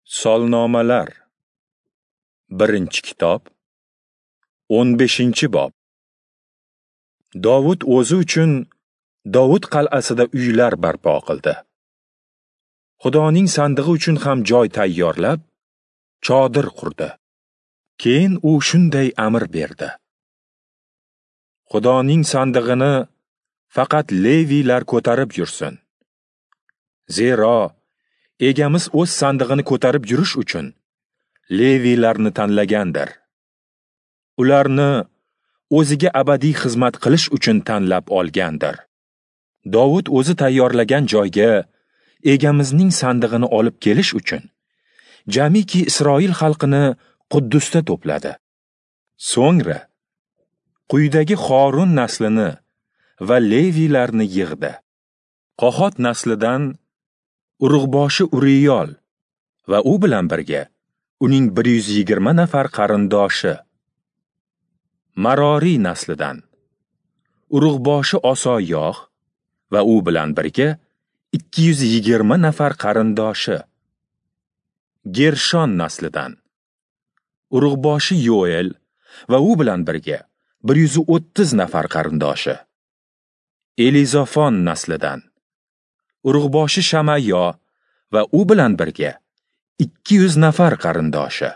Solnomalar 1-kitob 15-bob. Dovud o'zi uchun Dovud qal'asida uylar barpo qildi. Xudoning sandig'i uchun ham joy tayyorlab, chodir qurdi. Keyin u shunday amr berdi: Xudoning sandig'ini faqat Leviylar ko'tarib yursin. Zero egamiz o'z sandig'ini ko'tarib yurish uchun Leviylarni tanlagandir. Ularni o'ziga abadiy xizmat qilish uchun tanlab olgandir. Dovud o'zi tayyorlagan joyga egamizning sandig'ini olib kelish uchun jamiki Isroil xalqini Quddusda to'pladi. So'ngra quyidagi Xorun naslini va Leviylarni yig'di. Qohot naslidan urug'boshi Uriyol va u bilan birga uning 120 nafar qarindoshi. Marori naslidan urug'boshi Osoyoh va u bilan birga 220 nafar qarindoshi. Gershon naslidan urug'boshi Yoel va u bilan birga 130 nafar qarindoshi. Elizofon naslidan urug'boshi Shamayo va u bilan birga 200 nafar qarindoshi.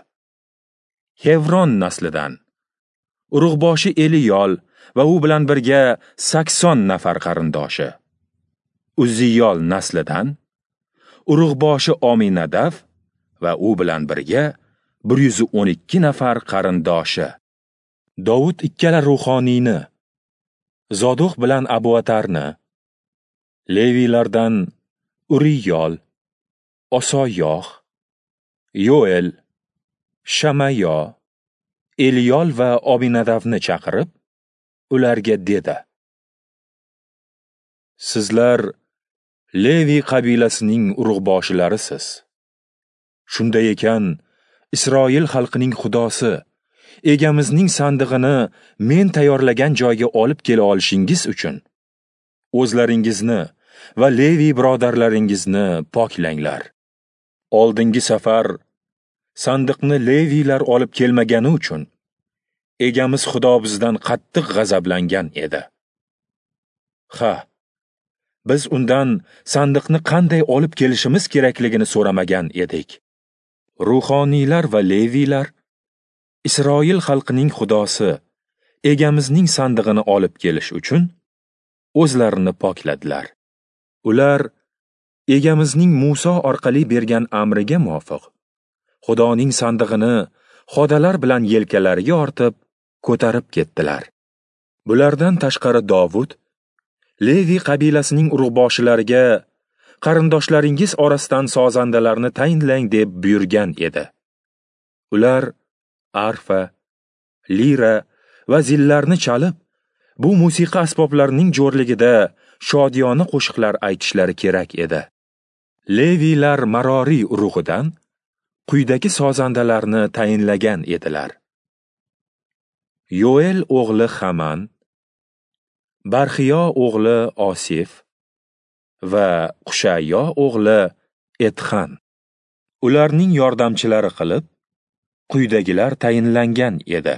Hevron naslidan urug'boshi Eliyol va u bilan birga 80 nafar qarindoshi. Uziyol naslidan urug'boshi Ominadav va u bilan birga 112 nafar qarindoshi. Dovud ikkala ruhoniyni, Zodoq bilan Abuatarni, Leviylardan Uriyol, Osoyoh, Yoel, Shamayo, Eliyol va Obinadavni chaqirib, ularga dedi: Sizlar Levi qabilasining urug'boshilarisiz. Shunday ekan, Isroil xalqining Xudosi egamizning sandig'ini men tayyorlagan joyga olib kela olishingiz uchun o'zlaringizni va Levi birodarlaringizni poklanglar. Oldingi safar sandiqni Leviylar olib kelmagani uchun egamiz Xudo bizdan qattiq g'azablangan edi. Biz undan sandiqni qanday olib kelishimiz kerakligini so'ramagan edik. Ruhoniylar va Leviylar Isroil xalqining Xudosi egamizning sandig'ini olib kelish uchun o'zlarini pokladilar. Ular egamizning Muso orqali bergan amriga muvofiq Xudoning sandig'ini xodalar bilan yelkalariga ortib ko'tarib ketdilar. Bulardan tashqari Dovud Levi qabilasining urug'boshilariga qarindoshlaringiz orasidan sozandalarni tayinlang deb buyurgan edi. Ular arfa, lira va zillarni chalib, bu musiqa asboblarining jo'rligida shodiyona qo'shiqlar aytishlari kerak edi. Leviylar Marori urug'idan quyidagi sozandalarni tayinlagan edilar: Yoel o'g'li Haman, Barxiyo o'g'li Osif va Qushayo o'g'li Etxan. Ularning yordamchilari qilib quyidagilar tayinlangan edi: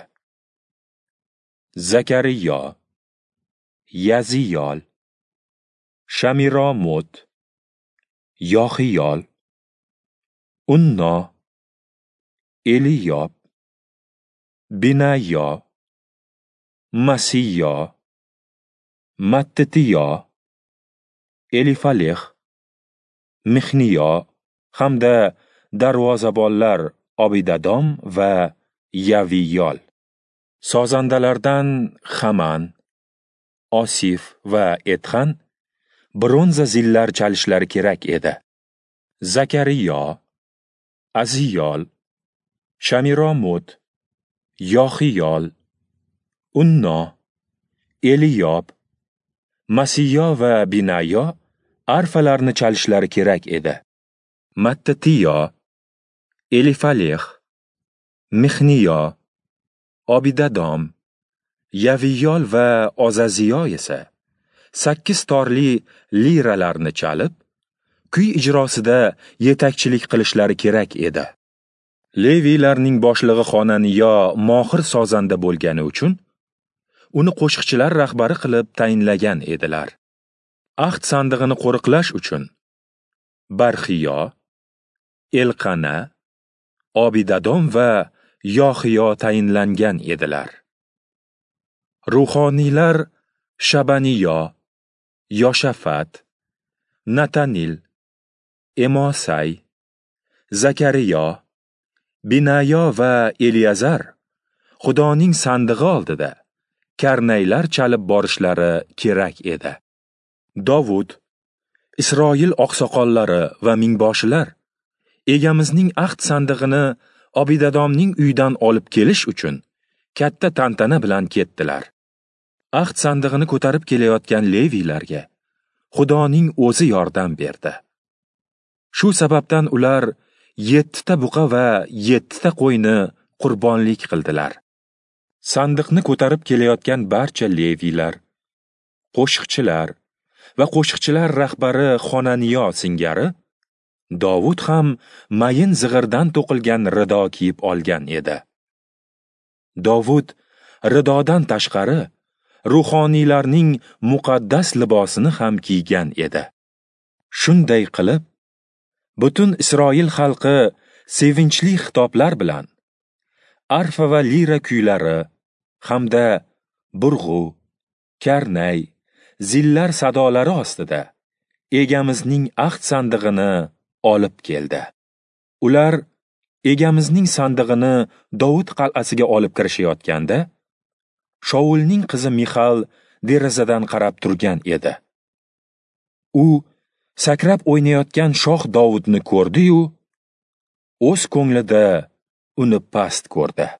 Zakariyo, Yaziyol, Shamiromot, Yoxiyol, Unno, Eliyob, Binayo, Masiyo, Mattitiyo, Elifaleh, Mixniyo hamda darvozabonlar Obidadom va Yaviyol. Sozandalardan Haman, Osif va Etxan bronza zillar chalishlari kerak edi. Zakariyo, Aziyol, Shamiromot, Yoxiyol, Unno, Eliyob, Masiyo va Binayo arfalarni chalishlari kerak edi. Mattitiyo, Elifaleh, Mixniyo, Obidadom, Yaviyol va Ozaziyo esa 8 torli liralarni chalib, kuy ijrosida yetakchilik qilishlari kerak edi. Leviylarning boshlig'i xonaniyo mohir sozanda bo'lgani uchun uni qo'shiqchilar rahbari qilib tayinlagan edilar. Ahd sandig'ini qo'riqlash uchun Barxiyo, Elqana, Obidadom va Yoxiyo tayinlangan edilar. Ruhoniylar Shabaniyo, Yoshafat, Natanil, Emosay, Zakariyo, Binayo va Eliyazar Xudoning sandig'i oldida karnaylar chalib borishlari kerak edi. Dovud, Isroil oqsoqollari va mingboshilar egamizning ahd sandig'ini Obidadomning uyidan olib kelish uchun katta tantana bilan ketdilar. Ahd sandig'ini ko'tarib kelayotgan leviylarga Xudoning o'zi yordam berdi. Shu sababdan ular 7 ta buqa va 7 ta qo'yni qurbonlik qildilar. Sandiqni ko'tarib kelayotgan barcha leviylar, qo'shiqchilar va qo'shiqchilar rahbari Xonaniyo singari Dovud ham mayin zig'irdan to'qilgan rido kiyib olgan edi. Dovud ridodan tashqari ruhoniylarning muqaddas libosini ham kiygan edi. Shunday qilib, butun Isroil xalqi sevinchli xitoblar bilan arfa va lira kuylari hamda burg'u, karnay, zillar sadolari ostida egamizning ahd sandig'ini olib keldi. Ular egamizning sandig'ini Dovud qal'asiga olib kirishayotganda, Shaulning qizi Mixal derazadan qarab turgan edi. U sakrab o'ynayotgan shoh Dovudni ko'rdi-yu, o'z ko'nglida uni past ko'rdi.